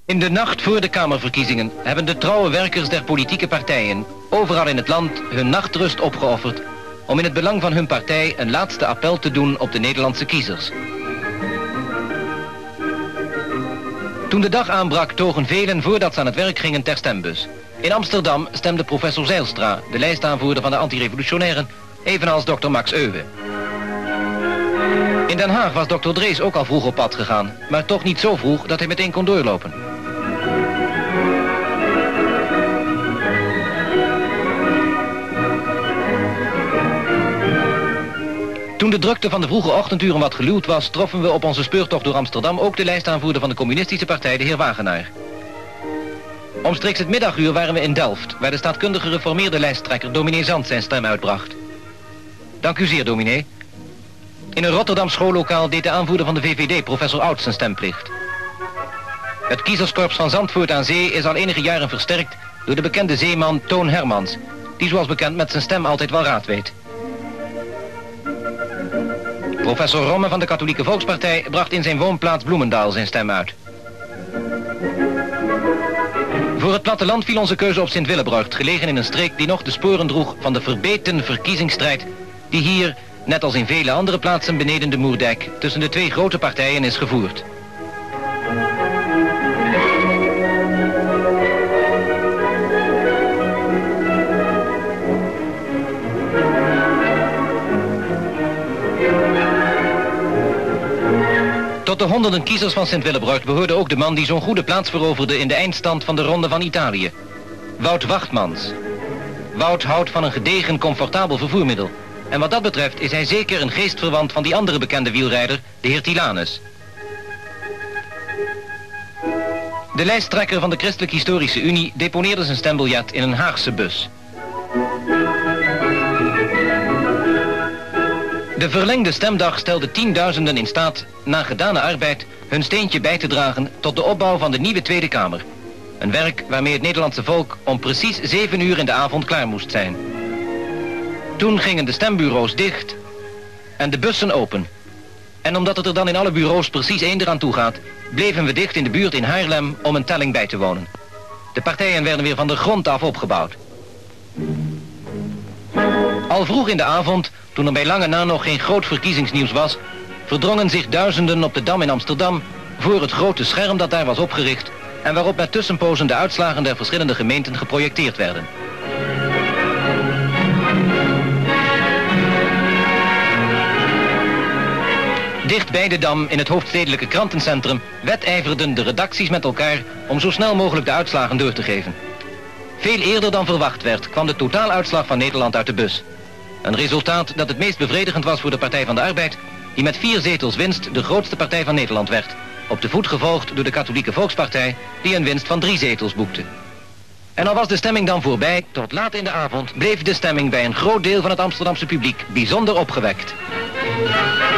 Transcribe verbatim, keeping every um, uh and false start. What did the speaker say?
In de nacht voor de Kamerverkiezingen hebben de trouwe werkers der politieke partijen overal in het land hun nachtrust opgeofferd om in het belang van hun partij een laatste appel te doen op de Nederlandse kiezers. Toen de dag aanbrak togen velen voordat ze aan het werk gingen ter stembus. In Amsterdam stemde professor Zijlstra, de lijstaanvoerder van de antirevolutionairen, evenals dokter Max Euwe. In Den Haag was dokter Drees ook al vroeg op pad gegaan, maar toch niet zo vroeg dat hij meteen kon doorlopen. Toen de drukte van de vroege ochtenduren wat geluwd was, troffen we op onze speurtocht door Amsterdam ook de lijstaanvoerder van de communistische partij, de heer Wagenaar. Omstreeks het middaguur waren we in Delft, waar de staatkundige gereformeerde lijsttrekker dominee Zand zijn stem uitbracht. Dank u zeer, dominee. In een Rotterdam schoollokaal deed de aanvoerder van de V V D, professor Oud, zijn stemplicht. Het kiezerskorps van Zandvoort aan Zee is al enige jaren versterkt door de bekende zeeman Toon Hermans, die zoals bekend met zijn stem altijd wel raad weet. Professor Romme van de Katholieke Volkspartij bracht in zijn woonplaats Bloemendaal zijn stem uit. Voor het platteland viel onze keuze op Sint-Willebruigt, gelegen in een streek die nog de sporen droeg van de verbeten verkiezingsstrijd die hier, net als in vele andere plaatsen beneden de Moerdijk, tussen de twee grote partijen is gevoerd. Tot de honderden kiezers van Sint-Willebruigt behoorde ook de man die zo'n goede plaats veroverde in de eindstand van de Ronde van Italië. Wout Wachtmans. Wout houdt van een gedegen, comfortabel vervoermiddel. En wat dat betreft is hij zeker een geestverwant van die andere bekende wielrijder, de heer Tilanus. De lijsttrekker van de Christelijk Historische Unie deponeerde zijn stembiljet in een Haagse bus. De verlengde stemdag stelde tienduizenden in staat, na gedane arbeid, hun steentje bij te dragen tot de opbouw van de nieuwe Tweede Kamer. Een werk waarmee het Nederlandse volk om precies zeven uur in de avond klaar moest zijn. Toen gingen de stembureaus dicht en de bussen open. En omdat het er dan in alle bureaus precies één eraan toe gaat, bleven we dicht in de buurt in Haarlem om een telling bij te wonen. De partijen werden weer van de grond af opgebouwd. Al vroeg in de avond, toen er bij lange na nog geen groot verkiezingsnieuws was, verdrongen zich duizenden op de Dam in Amsterdam voor het grote scherm dat daar was opgericht en waarop met tussenpozen de uitslagen der verschillende gemeenten geprojecteerd werden. Dicht bij de Dam, in het hoofdstedelijke krantencentrum, wedijverden de redacties met elkaar om zo snel mogelijk de uitslagen door te geven. Veel eerder dan verwacht werd, kwam de totaaluitslag van Nederland uit de bus. Een resultaat dat het meest bevredigend was voor de Partij van de Arbeid, die met vier zetels winst de grootste partij van Nederland werd. Op de voet gevolgd door de Katholieke Volkspartij, die een winst van drie zetels boekte. En al was de stemming dan voorbij, tot laat in de avond bleef de stemming bij een groot deel van het Amsterdamse publiek bijzonder opgewekt.